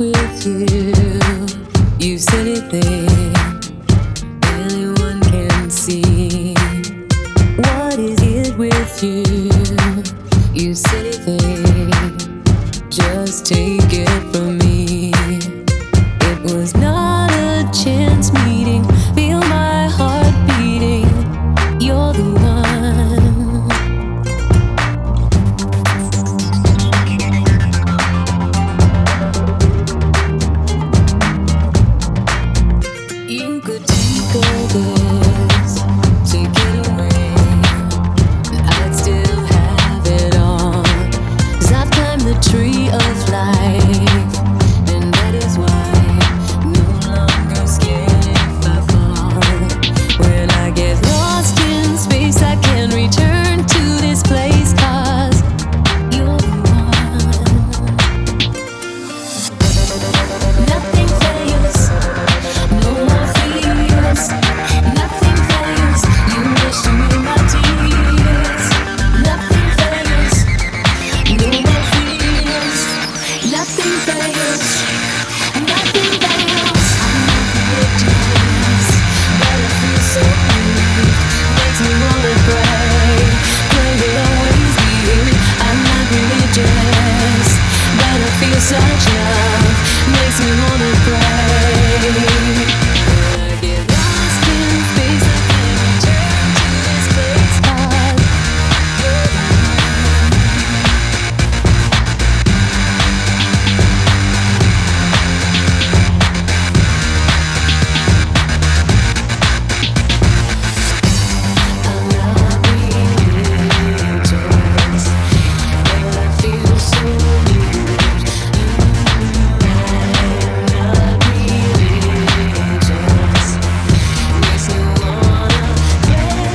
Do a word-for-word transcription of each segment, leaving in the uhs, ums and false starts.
with you? You silly thing, anyone can see. What is it with you? You silly thing, just take it from me. It was not a chance meeting. Feel my heart beating. You're the one. You could take all this, take it away, and I'd still have it all. 'Cause I've climbed the tree of life, and that is why I'm no longer scared if I fall. When I get lost in space, I can return to this place, 'cause you're the one. Nothing fails, no more fears. Nothing fails, you wash away my tears. Nothing fails, no more fears. Nothing fails, nothing fails. I'm not religious, but I feel so good. Makes me wanna pray, pray will always be here. I'm not religious, but I feel such love. Makes me wanna pray. When I get lost in space, I can return to this place, 'cause you're the one. I'm not religious, but I feel so good. I'm not religious, makes me wanna pray.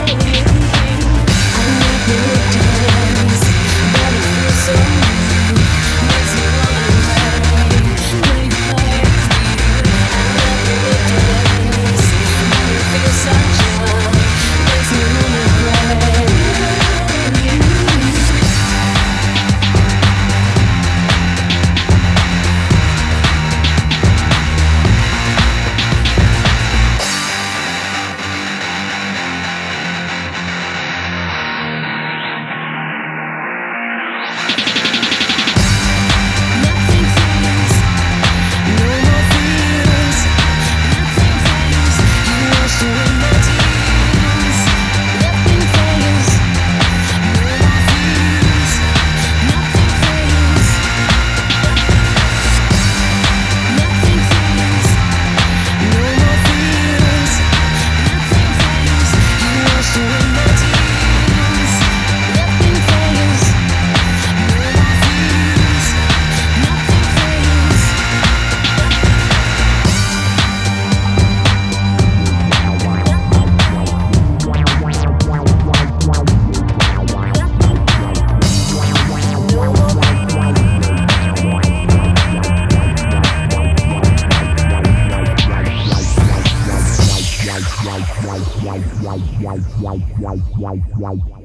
I'm not religious, but I feel so good. Makes me wanna pray, pray will always be here. I'm not religious, but I feel such love. Makes me wanna pray. Nothing fails, no more fears. Nothing fails, you wash away my tears. Nothing fails, no more fears. Nothing fails, nothing fails, no more fears. Nothing fails, you wash away my tears. Nothing fails, no more fears. Nothing fails. Wow, wow, wow, wow, wow, wow, wow, wow, wow, wow, wow.